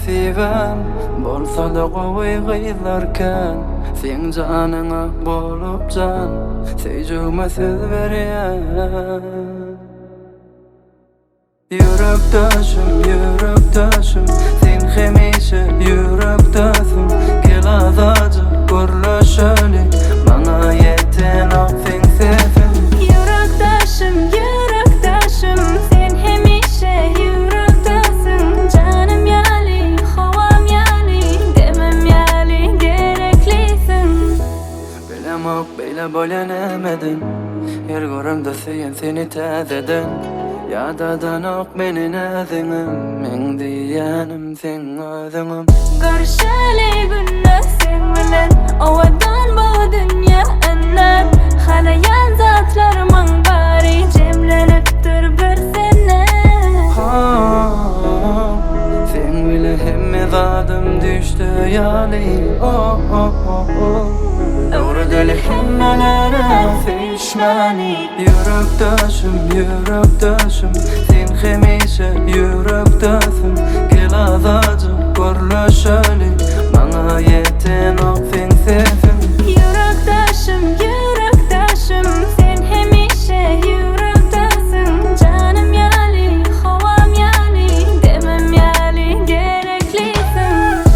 nasibem bolsa da gowy gıylarken sen canına bolup can seycuma söz berýän. Yürekdaşım sen hemişe yürekdaşım. Gel azacı görüşeli bana yeten o sen sevim. Yürekdaşım sen hemişe yürekdaşım. Canım yali, havam yali, demem yali gereklisin. Bilemok beyle bolenemedin, her görümde seyen seni täzeden. Yadadan ok menin äziňim, men diýänim sen özüňim. Görüşeli günne sen bilen, owadan bu dünýä enden. Halayan zatlarymyň bary jemlenipdir bir senden. Sen bile hemme zadım düştü yali. Öwredeli hemmelere fişmani. Yürekdaşım sen hemişe yürekdaşım. Gel azacı görüşeli bana yeten o sen sevim. Yürekdaşım sen hemişe yürekdaşım. Canım yali, havam yali, demem yali gereklisin.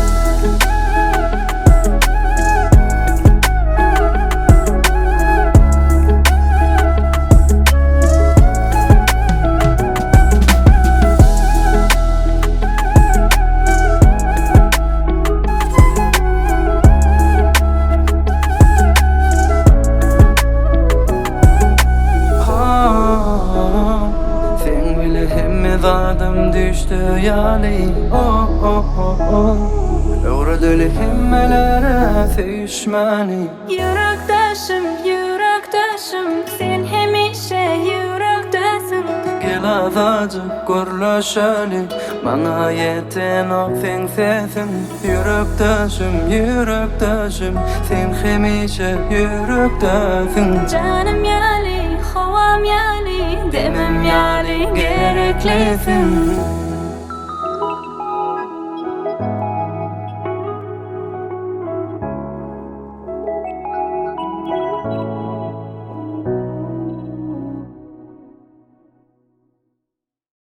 Zadım düştü yali. Öwredeli hemmelere fişmani. Yürekdaşım sen hemişe yürekdaşım. Gel azacı görüşeli bana yeten o sen sevim. Yürekdaşım sen hemişe yürekdaşım. Canım yali, havam yali, demem yali gereklisin.